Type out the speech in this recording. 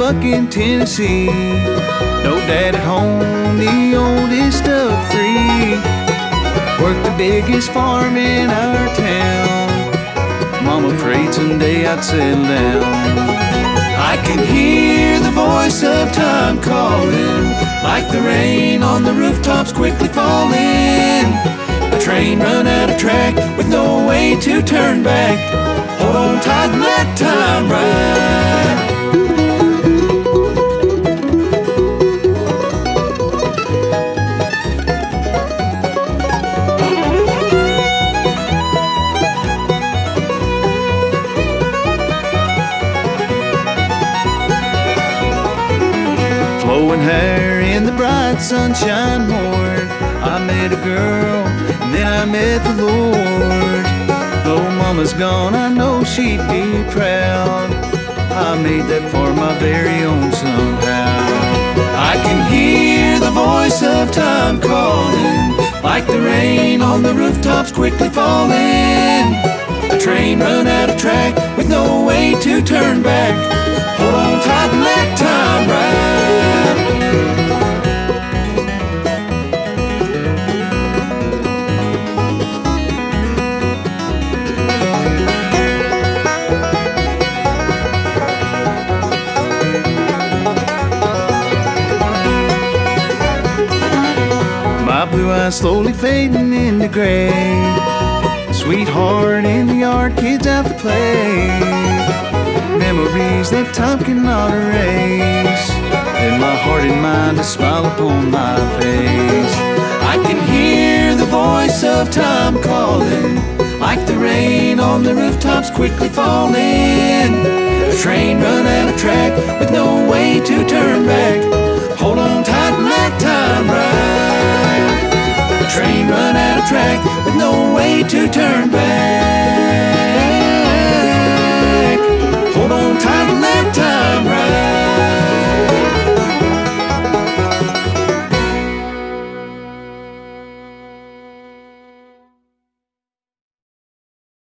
bucking Tennessee. No dad at home, the oldest of three. Worked the biggest farm in our town. Mama prayed someday I'd settle down. I can hear the voice of time calling, like the rain on the rooftops quickly falling. A train run out of track with no way to turn back. Hold on tight and let time ride. Flowing hair in the bright sunshine morn, I met a girl, and then I met the Lord. Though mama's gone, I know she'd be proud. I made that for my very own somehow. I can hear the voice of time calling, like the rain on the rooftops quickly falling. A train run out of track with no way to turn back. Hold on tight and let time ride. My blue eyes slowly fading into gray. Sweetheart in the yard, kids out to play. Memories that time cannot erase. In my heart and mind, a smile upon my face. I can hear the voice of time calling, like the rain on the rooftops quickly falling. A train run out of track with no way to turn back. Hold on tight and let time ride. A train run out of track with no way to turn back.